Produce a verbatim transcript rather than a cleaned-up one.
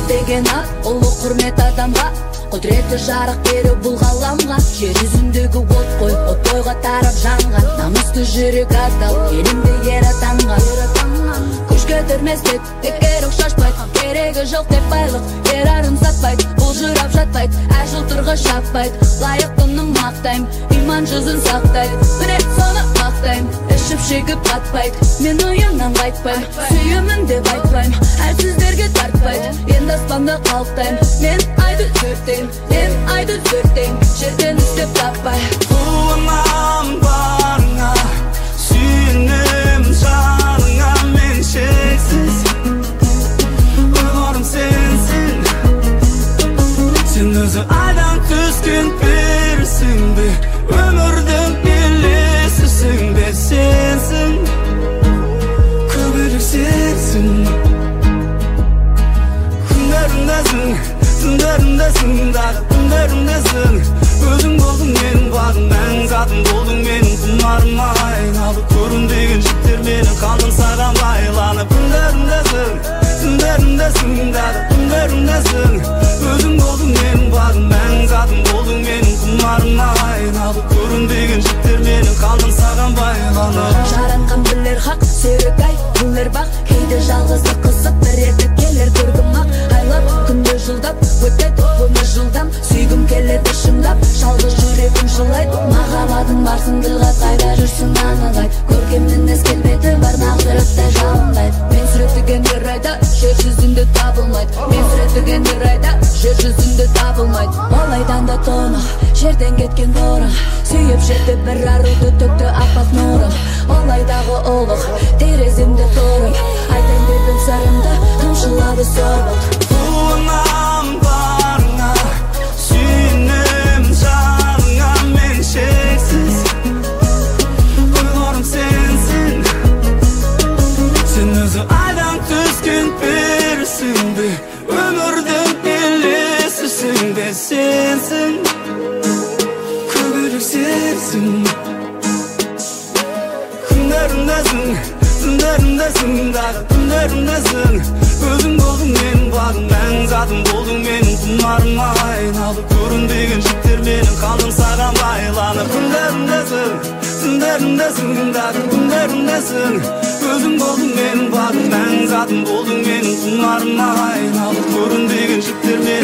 деген ат улуу курмет адамга, кудуретти жарык берип бул кааламга. Жер жүзүндөгү от кой, отойго тарап жанган, намыстуу жүрөк адал элимди яратанган. Күч көтөрмөспөйт, бекер окшошпойт, кереги жок деп байлык жер арын сатпайт, булжурап жатпайт, ай жылтырга шаппайт. Лайыктымын мактайм, иман жүзүн сактайт, міне сону мактайм. Ишип шегип батпайт, мен оюмдан кайтпайм, сүйөмүн деп айтпайм, әлсиздерге тартпайт. Энд аспанда калктайм, мен айды төртейм, мен айды төртейм, жерден издеп таппай. Кулунам барыңа, сүйүнөм жаныңа, мен шексиз ойлорум сенсин. Сен өзү айдан түскөн перисиң бе, өмүрдүн элесисиң бе, сенсин көбүрүк сенсин. Күндөрүмдөсүң, түндөрүмдөсүң, дагы түндөрүмдөсүң. Өзүң болдуң менин багым, мәң затым болдуң менин кумарым айналып. Көрүнбөгөн жиптер менин калдым сага байланып. Күндөрүмдөсүң, түндөрүмдөсүң, дагы түндөрүмдөсүң. Өзүң болдуң менин багым, мәң затым болдуң менин кумарым айналып. Көрүнбөгөн жиптер менин калдым сага байланып. Жараткан билер хак, сүйрөк ай, күндөр бак, кейде жалгыздык кысып бир эртеп келер көргүм ак. Айлап күндө жылдап өтөт өмүр жылдам, сүйгүм келет ышымдап, жалгыз жүрөгүм жылайт. Махаббатың барсыңдыга кайда жүрсүң аны айт, көркемдин эс келбети бар нак сүрөттө жалындайт. Мен сүрөттөгөн бир айда жер жүзүндө табылмайт, мен сүрөттөгөн бир айда жер жүзүндө табылмайт. Ол айдан да тоно жерден кеткен борон, сүйүп жетип бир арууду төктү аппак нурун. Ол айдагы олук тереземде туруп, айтайын дедим сырымды, тамчылады сорбот. Кулунам барыңа, сүйүнөм жаныңа, мен шексиз ойлорум сенсин. Сен өзү айдан түскөн перисиң бе, өмүрдүн элесисиң бе, сенсин көбүрүк сенсин. Күндөрүмдөсүң, түндөрүмдөсүң, дагы түндөрүмдөсүң. Өзүң болдуң менин багым, мәң затым болдуң менин кумарым айналып. Көрүнбөгөн жиптер менин калдым сага байланып. Күндөрүмдөсүң, түндөрүмдөсүң, дагы түндөрүмдөсүң. Өзүң болдуң менин багым, мәң затым болдуң менин кумарым айналып. Көрүнбөгөн жиптер менин